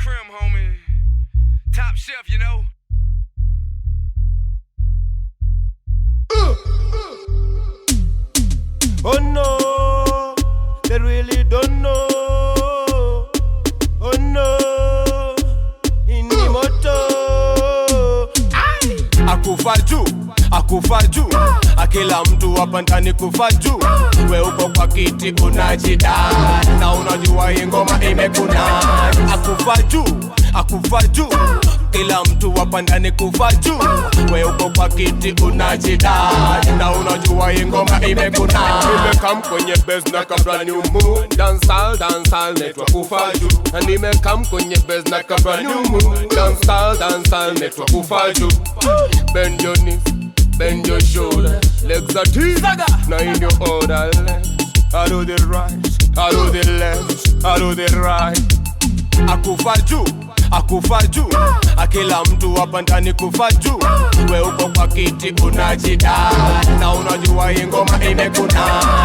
creme, homie. Top shelf, you know. Oh no, they really don't know. Oh no, Inimoto. Akufa juu, akila mtu hapa ndani kufa juu. We uko kwa kiti unajida, na unajua hii ngoma imekuna. Akufa juu, kila mtu hapa ndani kufa juu. We uko kwa kiti unajida, na unajua hii ngoma imekuna. Nimekam kwenye base na kabla new moon. Dancehall network kufa juu. Na nimekam kwenye base na kabla new moon. Dancehall network kufa juu. Bend your knees, bend your shoulder, legs are deep, now in your order. I do the right, I do the left, I do the right. Akufa juu, akila mtu hapa ndani kufa juu. We uko kwa kiti unajida, na unajua hii ngoma imekuna.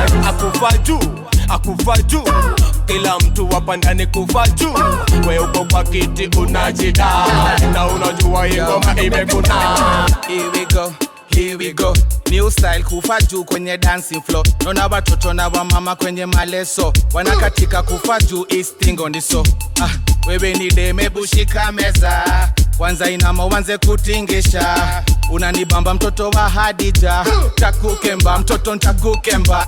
Akufa juu, kila mtu hapa ndani kufa juu. We uko kwa kiti unajida, na unajua hii ngoma imekuna. Here we go, new style kufa juu kwenye dancing floor. Nona watoto na wa mama kwenye maleso, wanakatika kufa juu is thing on the so. Wewe ni deme bushika meza, kwanza inama uanze kutingisha. Unanibamba mtoto wa Hadija, takukemba mtoto ntakukemba.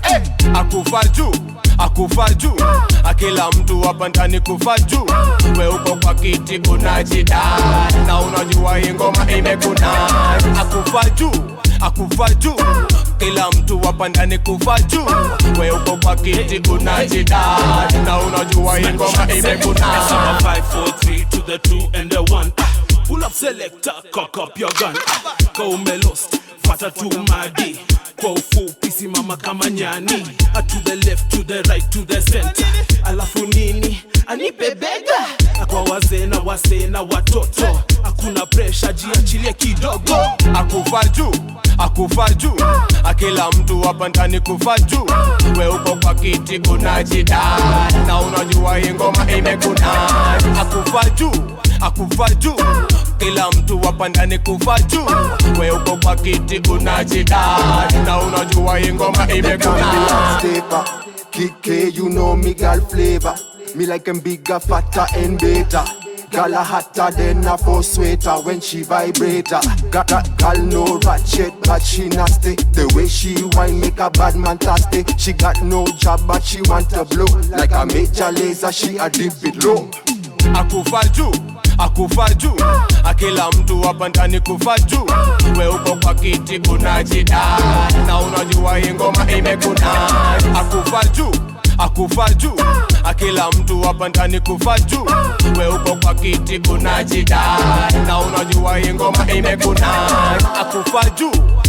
Akufa juu, akila mtu hapa ndani kufa juu. We uko kwa kiti unajida, na unajua hii ngoma imekuna. Akufa juu, kila mtu hapa ndani kufa juu. We uko kwa kiti unajida, na unajua hii ngoma imekuna. 5, 4, 3 to the 2 and the 1. Pull up selector, cock up your gun. Go melost, fata tu madi. Kwa ufupi simama kama nyani. To the left, to the right, to the center. Alafu nini, anipe bega. Kwa wazee na wase na watoto. Hakuna pressure, jiachilie kidogo. Akufa juu, akila mtu hapa ndani kufa juu. We uko kwa kiti unajida, na unajua hii ngoma imekuna. Akufa juu, kila mtu hapa ndani kufa juu. We uko kwa kiti unajida, na unajua hii ngoma imekuna. Kike, you know me girl flavor. Me like them bigger, fatter and better. Girl a hotter than a full sweater when she vibrator. Girl no ratchet but she nasty. The way she whine make a bad man thirsty. She got no job but she want to blow. Like a major laser she a dip it low. Akufa juu, akila mtu hapa ndani kufa juu. We uko kwa kiti unajida, na unajua hii ngoma imekuna. Akufa juu, akila mtu hapa ndani kufa juu. We uko kwa kiti unajida, na unajua hii ngoma imekuna. Akufa juu.